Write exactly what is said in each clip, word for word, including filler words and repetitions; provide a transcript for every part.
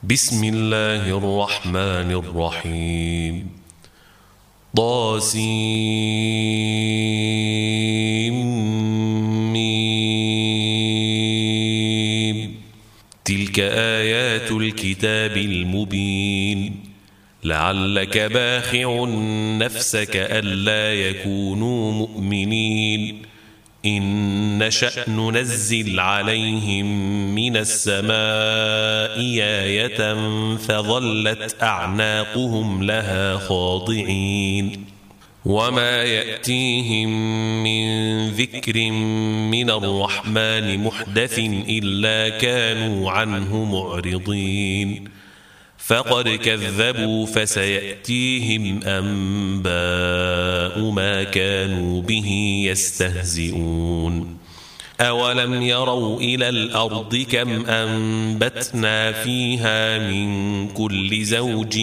بسم الله الرحمن الرحيم. طاسيم. تلك آيات الكتاب المبين. لعلك باخع نفسك ألا يكونوا مؤمنين إن نشأ ننزل عليهم من السماء آية فظلت أعناقهم لها خاضعين وما يأتيهم من ذكر من الرحمن محدث إلا كانوا عنه معرضين فقد كذبوا فسيأتيهم أنباء ما كانوا به يستهزئون. أولم يروا إلى الأرض كم أنبتنا فيها من كل زوج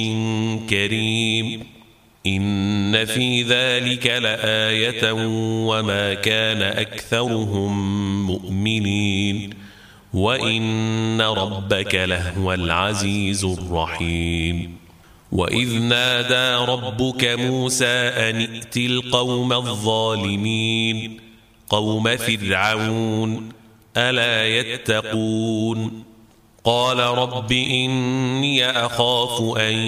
كريم إن في ذلك لآية وما كان أكثرهم مؤمنين وإن ربك لهو العزيز الرحيم. وإذ نادى ربك موسى أن ائت القوم الظالمين قوم فرعون ألا يتقون قال رب إني أخاف أن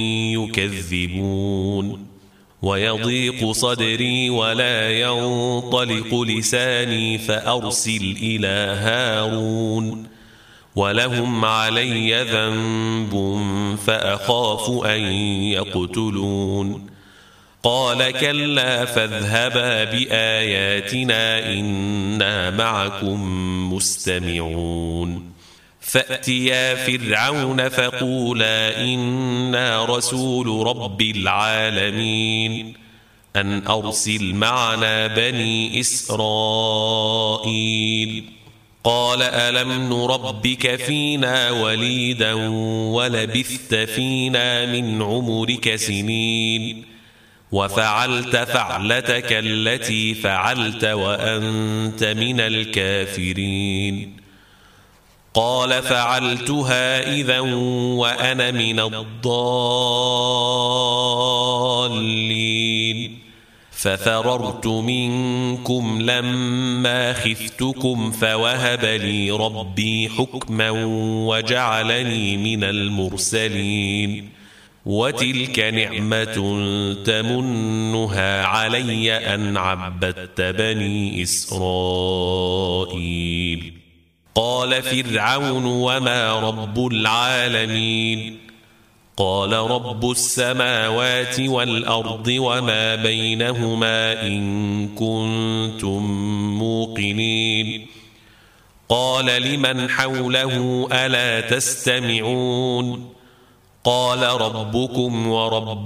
يكذبون ويضيق صدري ولا ينطلق لساني فأرسل إلى هارون ولهم علي ذنب فأخاف أن يقتلون قال كلا فاذهبا بآياتنا إنا معكم مستمعون فأتيا فرعون فقولا إنا رسول رب العالمين أن أرسل معنا بني إسرائيل قال ألم نربك فينا وليدا ولبثت فينا من عمرك سنين وفعلت فعلتك التي فعلت وأنت من الكافرين قال فعلتها إذا وأنا من الضالين ففررت منكم لما خفتكم فوهب لي ربي حكما وجعلني من المرسلين وتلك نعمة تمنها علي أن عبدت بني إسرائيل قال فرعون وما رب العالمين قال رب السماوات والأرض وما بينهما إن كنتم موقنين قال لمن حوله ألا تستمعون قال ربكم ورب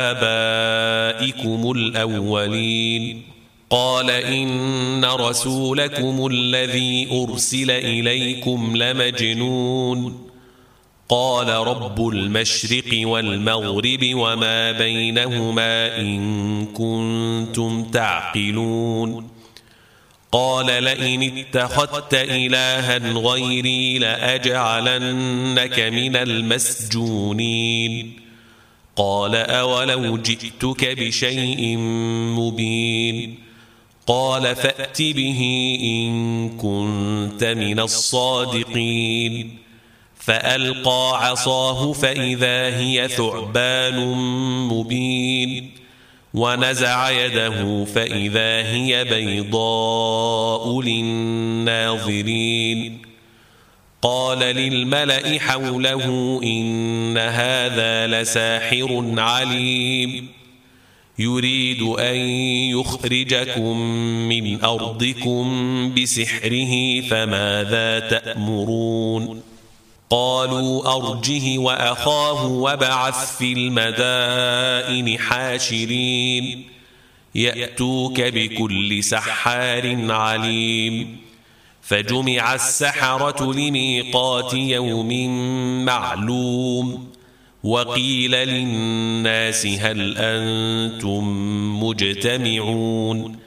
آبائكم الأولين قال إن رسولكم الذي أرسل إليكم لمجنون قال رب المشرق والمغرب وما بينهما إن كنتم تعقلون قال لئن اتخذت إلها غيري لأجعلنك من المسجونين قال أولو جئتك بشيء مبين قال فأت به إن كنت من الصادقين فألقى عصاه فإذا هي ثعبان مبين ونزع يده فإذا هي بيضاء للناظرين قال للملأ حوله إن هذا لساحر عليم يريد أن يخرجكم من أرضكم بسحره فماذا تأمرون قالوا أرجه وأخاه وابعث في المدائن حاشرين يأتوك بكل سحار عليم فجمع السحرة لميقات يوم معلوم وقيل للناس هل أنتم مجتمعون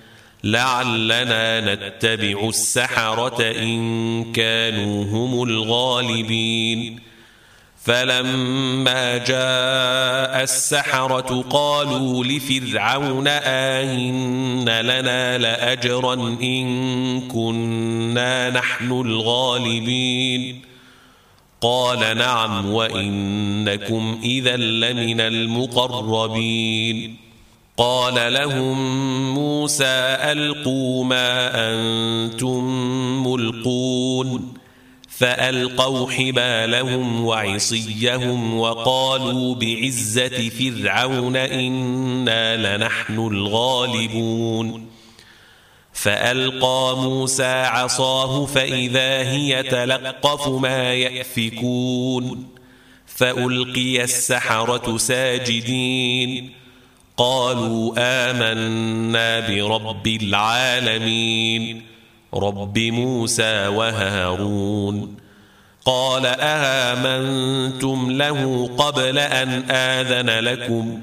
لعلنا نتبع السحرة إن كانوا هم الغالبين فلما جاء السحرة قالوا لفرعون آئن لنا لأجرا إن كنا نحن الغالبين قال نعم وإنكم إذا لمن المقربين قال لهم موسى ألقوا ما أنتم ملقون فألقوا حبالهم وعصيهم وقالوا بعزة فرعون إنا لنحن الغالبون فألقى موسى عصاه فإذا هي تلقف ما يأفكون فألقي السحرة ساجدين قالوا آمنا برب العالمين رب موسى وهارون قال آمنتم له قبل أن آذن لكم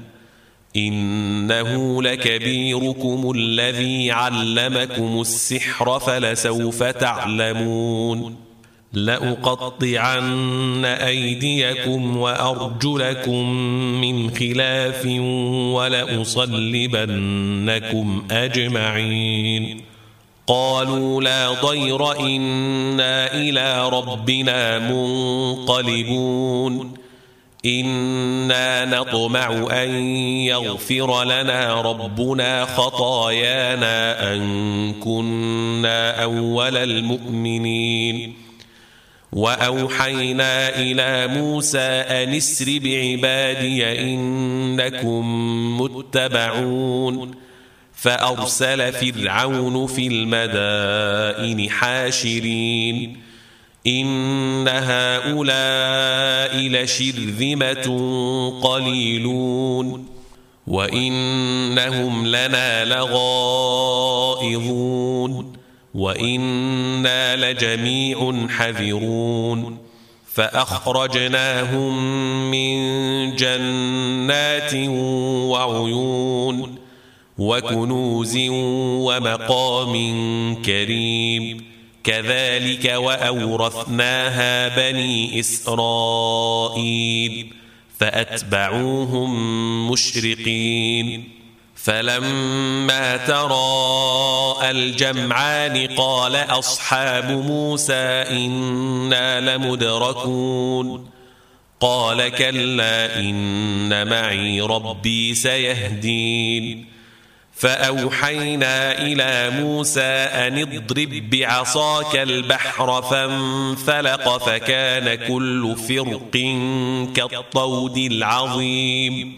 إنه لكبيركم الذي علمكم السحر فلسوف تعلمون لأقطعن أيديكم وأرجلكم من خلاف ولأصلبنكم أجمعين قالوا لا ضير إنا إلى ربنا منقلبون إنا نطمع أن يغفر لنا ربنا خطايانا أن كنا أول المؤمنين وأوحينا إلى موسى أن اسر بعبادي إنكم متبعون فأرسل فرعون في المدائن حاشرين إن هؤلاء لشرذمة قليلون وإنهم لنا لغائظون وإنا لجميع حذرون فأخرجناهم من جنات وعيون وكنوز ومقام كريم كذلك وأورثناها بني إسرائيل فأتبعوهم مشرقين فلما تراءى الجمعان قال أصحاب موسى إنا لمدركون قال كلا إن معي ربي سيهدين فأوحينا إلى موسى أن اضرب بعصاك البحر فانفلق فكان كل فرق كالطود العظيم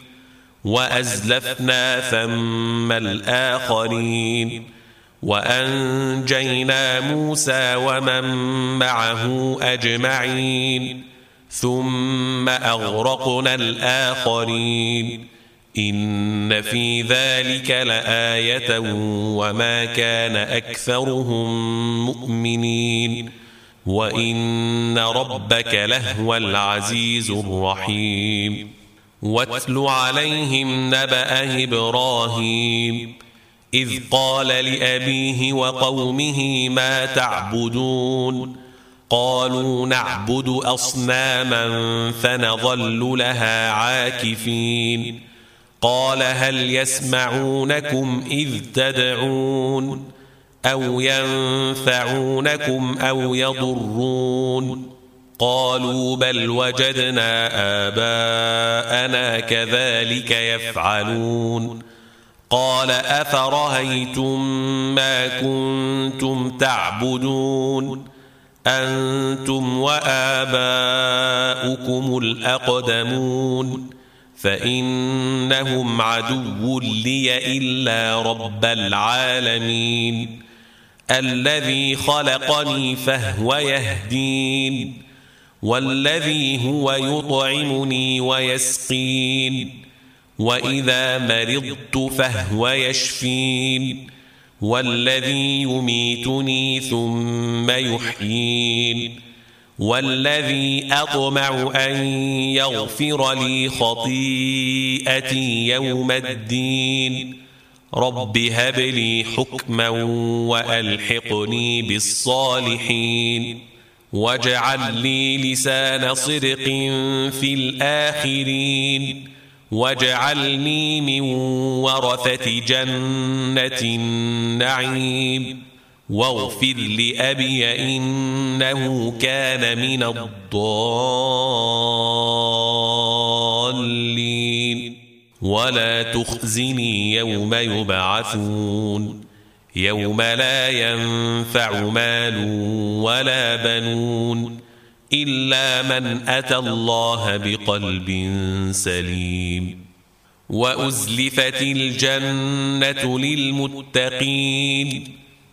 وأزلفنا ثم الآخرين وأنجينا موسى ومن معه أجمعين ثم أغرقنا الآخرين إن في ذلك لآية وما كان أكثرهم مؤمنين وإن ربك لهو العزيز الرحيم واتل عليهم نبأ إبراهيم إذ قال لأبيه وقومه ما تعبدون قالوا نعبد أصناما فنظل لها عاكفين قال هل يسمعونكم إذ تدعون أو ينفعونكم أو يضرون قالوا بل وجدنا آباءنا كذلك يفعلون قال أفرهيتم ما كنتم تعبدون أنتم وآباؤكم الأقدمون فإنهم عدو لي إلا رب العالمين الذي خلقني فهو يهدين والذي هو يطعمني ويسقين وإذا مرضت فهو يشفين والذي يميتني ثم يحيين والذي أطمع أن يغفر لي خطيئتي يوم الدين رب هب لي حكما وألحقني بالصالحين واجعل لي لسان صدق في الآخرين واجعلني من ورثة جنة النعيم واغفر لأبي إنه كان من الضالين ولا تخزني يوم يبعثون يوم لا ينفع مال ولا بنون إلا من أتى الله بقلب سليم وأزلفت الجنة للمتقين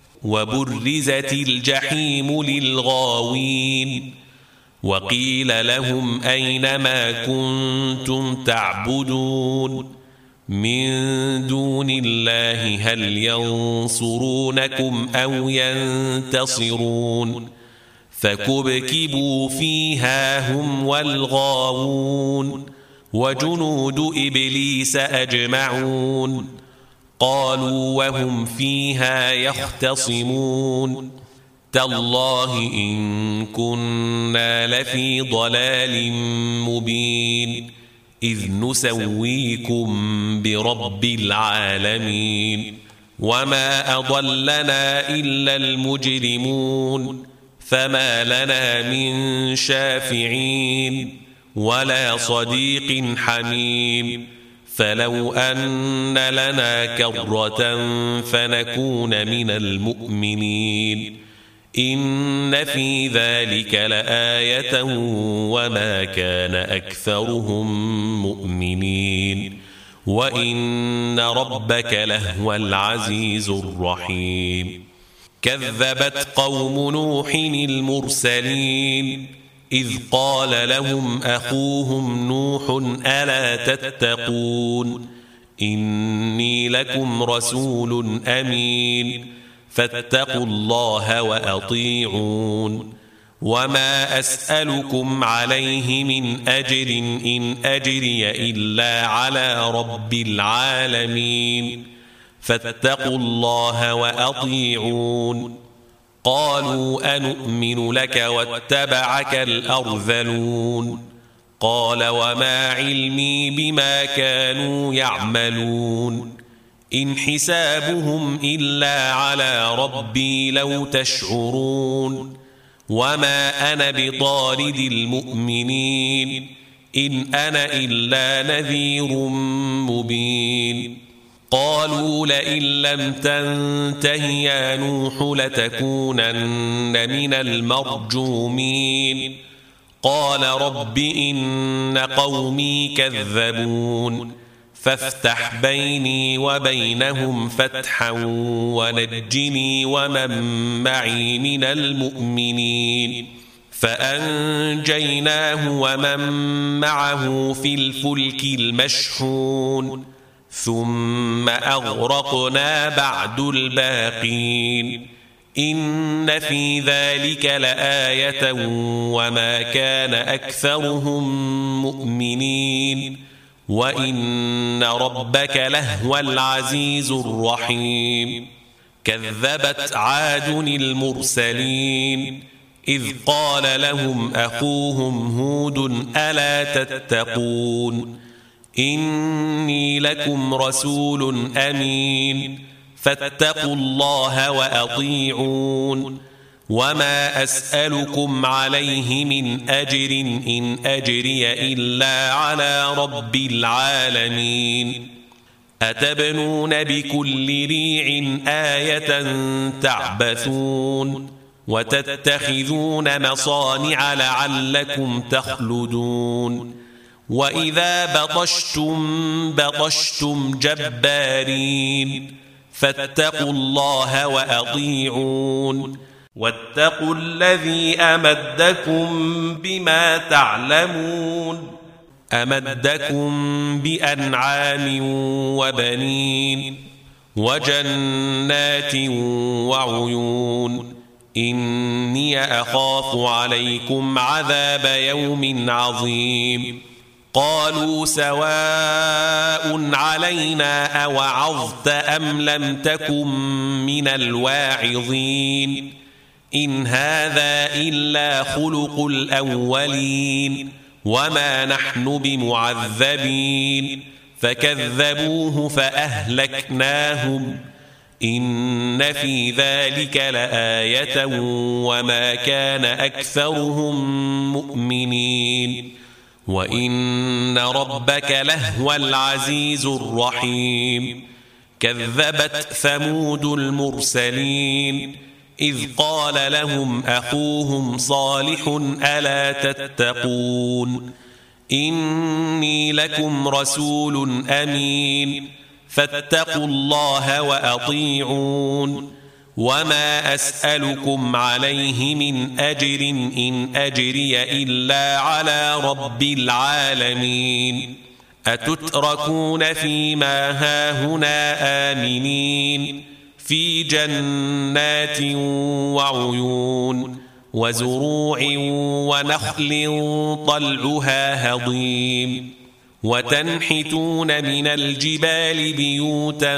وبرزت الجحيم للغاوين وقيل لهم أين ما كنتم تعبدون من دون الله هل ينصرونكم أو ينتصرون فكبكبوا فيها هم والغاوون وجنود إبليس أجمعون قالوا وهم فيها يختصمون تالله إن كنا لفي ضلال مبين إذ نسويكم برب العالمين وما أضلنا إلا المجرمون فما لنا من شافعين ولا صديق حميم فلو أن لنا كرة فنكون من المؤمنين إن في ذلك لآية وما كان أكثرهم مؤمنين وإن ربك لهو العزيز الرحيم كذبت قوم نوح المرسلين إذ قال لهم أخوهم نوح ألا تتقون إني لكم رسول أمين فاتقوا الله وأطيعون وما أسألكم عليه من أجر إن أجري إلا على رب العالمين فاتقوا الله وأطيعون قالوا أنؤمن لك واتبعك الأرذلون قال وما علمي بما كانوا يعملون إن حسابهم إلا على ربي لو تشعرون وما أنا بطارد المؤمنين إن أنا إلا نذير مبين قالوا لئن لم تنته يا نوح لتكونن من المرجومين قال رب إن قومي كذبون فافتح بيني وبينهم فتحا ونجني ومن معي من المؤمنين فأنجيناه ومن معه في الفلك المشحون ثم أغرقنا بعد الباقين إن في ذلك لآية وما كان أكثرهم مؤمنين وإن ربك لهو العزيز الرحيم كذبت عاد المرسلين إذ قال لهم أخوهم هود ألا تتقون إني لكم رسول أمين فاتقوا الله وأطيعون وما أسألكم عليه من أجر إن أجري إلا على رب العالمين أتبنون بكل ريع آية تعبثون وتتخذون مصانع لعلكم تخلدون وإذا بطشتم بطشتم جبارين فاتقوا الله وأطيعون واتقوا الذي أمدكم بما تعلمون أمدكم بأنعام وبنين وجنات وعيون إني أخاف عليكم عذاب يوم عظيم قالوا سواء علينا أوعظت أم لم تكن من الواعظين إن هذا إلا خلق الأولين وما نحن بمعذبين فكذبوه فأهلكناهم إن في ذلك لآية وما كان أكثرهم مؤمنين وإن ربك لهو العزيز الرحيم كذبت ثمود المرسلين إذ قال لهم أخوهم صالح ألا تتقون إني لكم رسول أمين فاتقوا الله وأطيعون وما أسألكم عليه من أجر إن أجري إلا على رب العالمين أتتركون فيما هاهنا آمنين في جنات وعيون وزروع ونخل طلعها هضيم وتنحتون من الجبال بيوتا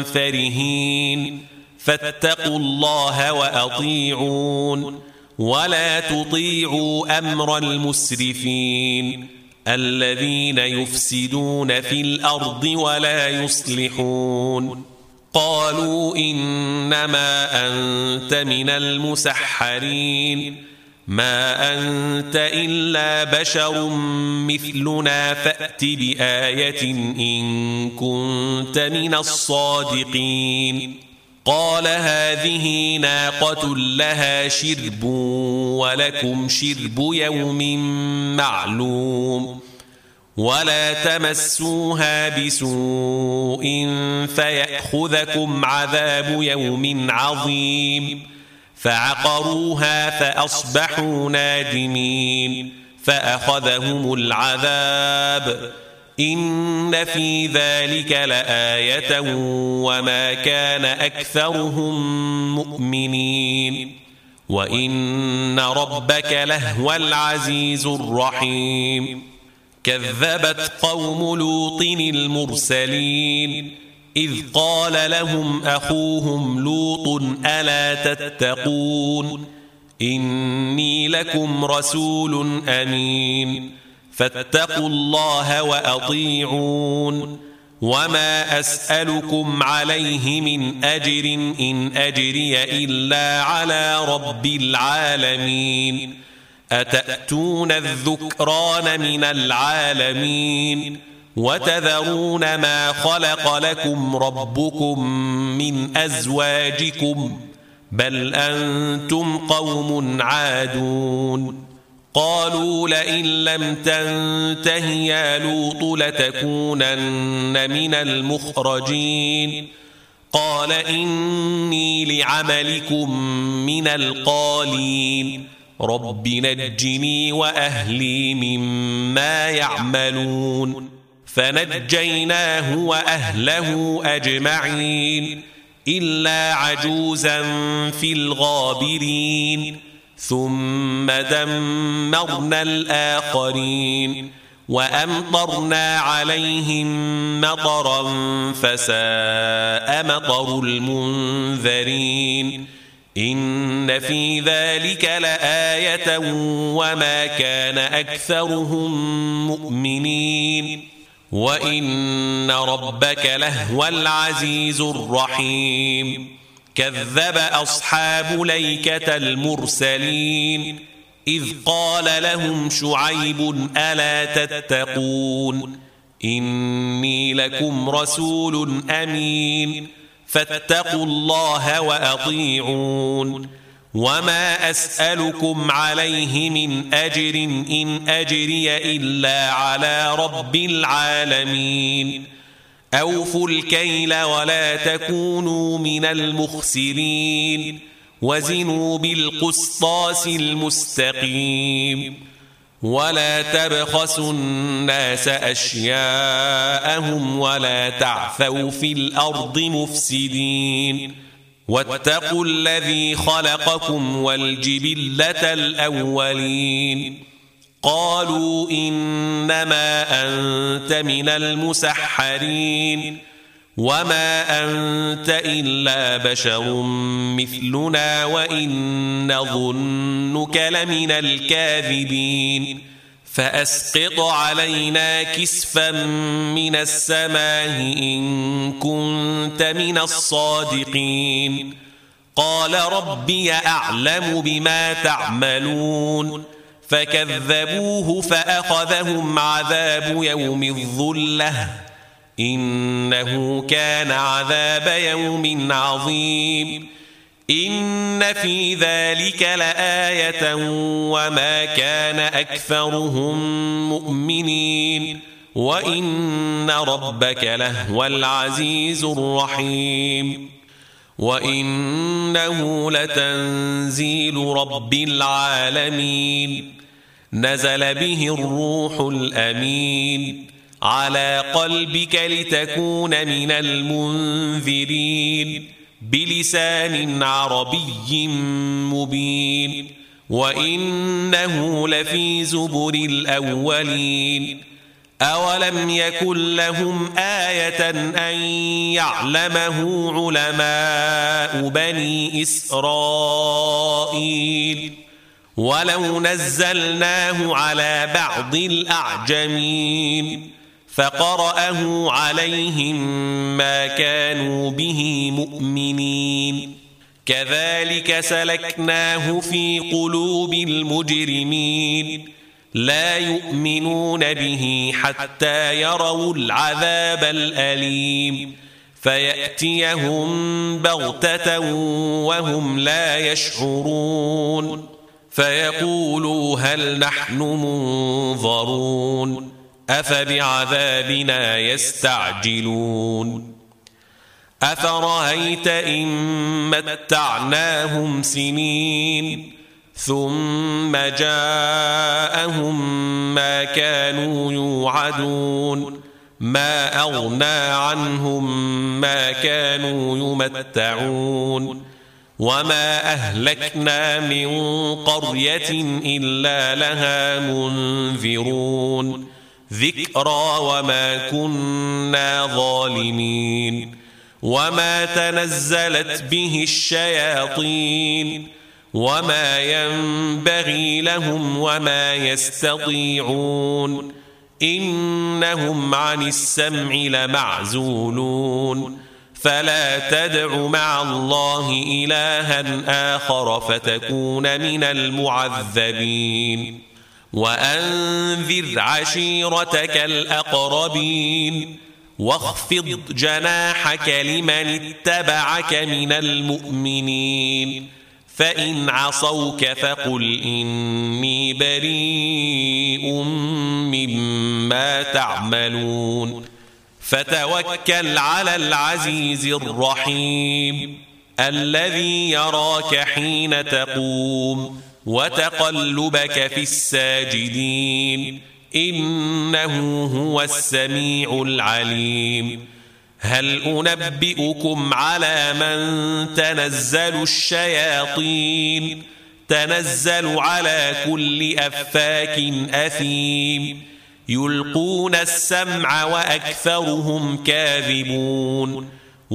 فرهين فاتقوا الله وأطيعون ولا تطيعوا أمر المسرفين الذين يفسدون في الأرض ولا يصلحون قالوا إنما أنت من المسحرين ما أنت إلا بشر مثلنا فأت بآية إن كنت من الصادقين قال هذه ناقة لها شرب ولكم شرب يوم معلوم ولا تمسوها بسوء فيأخذكم عذاب يوم عظيم فعقروها فأصبحوا نادمين فأخذهم العذاب إن في ذلك لآية وما كان أكثرهم مؤمنين وإن ربك لهو العزيز الرحيم كذبت قوم لوط المرسلين إذ قال لهم أخوهم لوط ألا تتقون إني لكم رسول أمين فاتقوا الله وأطيعون وما أسألكم عليه من أجر إن أجري إلا على رب العالمين أتأتون الذكران من العالمين وتذرون ما خلق لكم ربكم من أزواجكم بل أنتم قوم عادون قالوا لئن لم تنته يا لوط لتكونن من المخرجين قال إني لعملكم من القالين رب نجني وأهلي مما يعملون فنجيناه وأهله أجمعين إلا عجوزا في الغابرين ثم دمرنا الآخرين وأمطرنا عليهم مطرا فساء مطر المنذرين إن في ذلك لآية وما كان أكثرهم مؤمنين وإن ربك لهو العزيز الرحيم كذب أصحاب ليكة المرسلين إذ قال لهم شعيب ألا تتقون إني لكم رسول أمين فاتقوا الله وأطيعون وما أسألكم عليه من أجر إن أجري إلا على رب العالمين أوفوا الكيل ولا تكونوا من المخسرين وزنوا بالقسطاس المستقيم ولا تبخسوا الناس أشياءهم ولا تعثوا في الأرض مفسدين واتقوا الذي خلقكم والجبلة الأولين قالوا إنما أنت من المسحرين وما أنت إلا بشر مثلنا وإن نظنك لمن الكاذبين فأسقط علينا كسفا من السماء إن كنت من الصادقين قال ربي أعلم بما تعملون فكذبوه فأخذهم عذاب يوم الظلة إنه كان عذاب يوم عظيم إن في ذلك لآية وما كان أكثرهم مؤمنين وإن ربك لهو العزيز الرحيم وإنه لتنزيل رب العالمين نزل به الروح الأمين على قلبك لتكون من المنذرين بلسان عربي مبين وإنه لفي زبر الأولين أولم يكن لهم آية أن يعلمه علماء بني إسرائيل ولو نزلناه على بعض الأعجمين فقرأه عليهم ما كانوا به مؤمنين كذلك سلكناه في قلوب المجرمين لا يؤمنون به حتى يروا العذاب الأليم فيأتيهم بغتة وهم لا يشعرون فيقولوا هل نحن منظرون أفبعذابنا يستعجلون أفرأيت إن متعناهم سنين ثم جاءهم ما كانوا يوعدون ما أغنى عنهم ما كانوا يمتعون وما أهلكنا من قرية إلا لها منذرون ذكرى وما كنا ظالمين وما تنزلت به الشياطين وما ينبغي لهم وما يستطيعون إنهم عن السمع لمعزولون فلا تدع مع الله إلها آخر فتكون من المعذبين وأنذر عشيرتك الأقربين واخفض جناحك لمن اتبعك من المؤمنين فإن عصوك فقل إني بريء مما تعملون فتوكل على العزيز الرحيم الذي يراك حين تقوم وتقلبك في الساجدين إنه هو السميع العليم هل أنبئكم على من تنزل الشياطين تنزل على كل أفاك أثيم يلقون السمع وأكثرهم كاذبون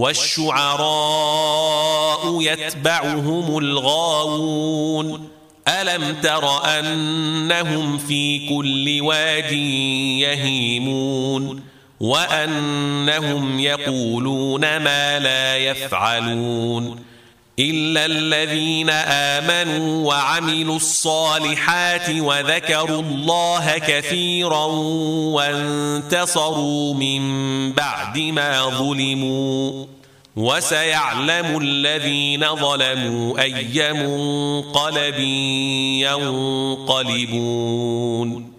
والشعراء يتبعهم الغاوون ألم تر أنهم في كل واد يهيمون وأنهم يقولون ما لا يفعلون إلا الذين آمنوا وعملوا الصالحات وذكروا الله كثيرا وانتصروا من بعد ما ظلموا وسيعلم الذين ظلموا أي منقلب ينقلبون.